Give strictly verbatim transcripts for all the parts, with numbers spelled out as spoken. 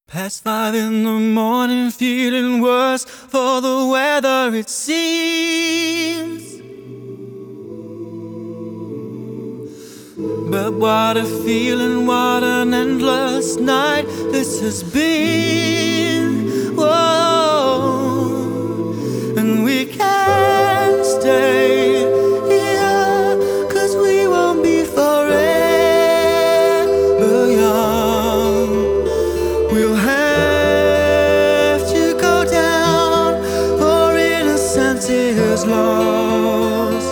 Past five in the morning, feeling worse for the weather it seems. But what a feeling, what an endless night this has been. Whoa, and we can't stay here, 'cause we won't be forever young. We'll have to go down, for innocence is lost.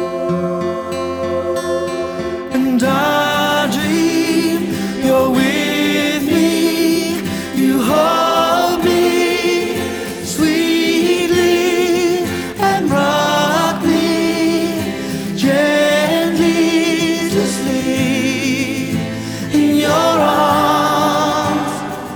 And I dream you're with me, you hold me sweetly and rock me gently to sleep in your arms.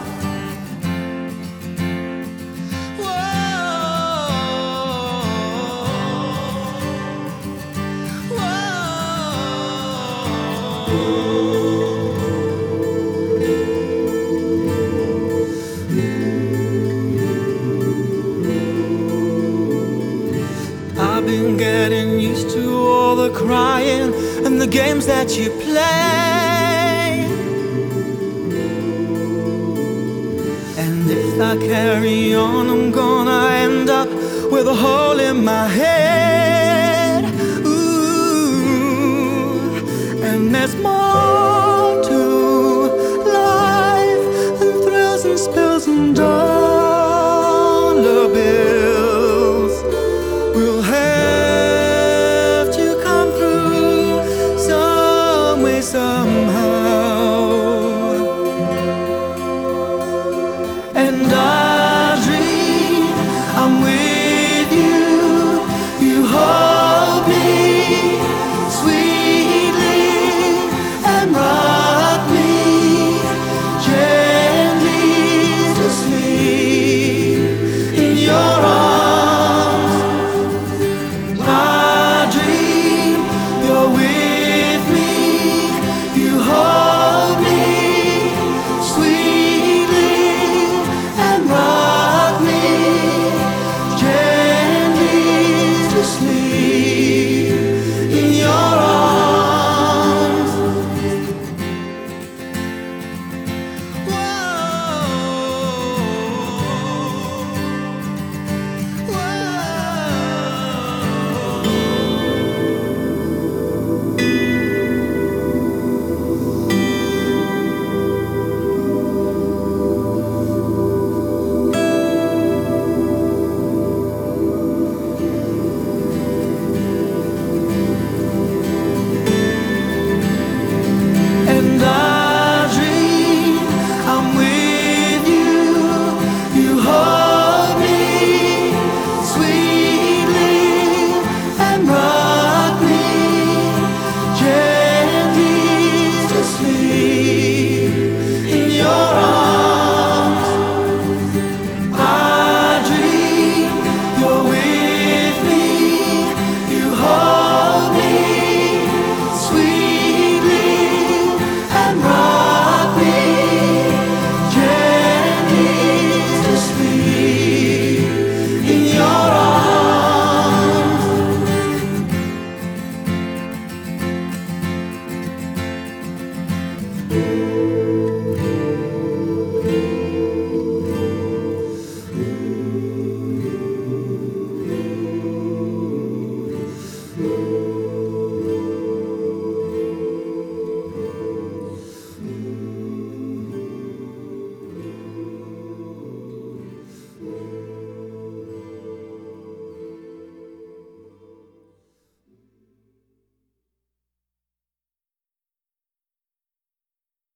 I've been getting used to all the crying and the games that you play. And if I carry on, I'm gonna end up with a hole in my head. Ooh, and there's more to life than thrills and spills and dollar bills. We'll have to come through some way, somehow. And I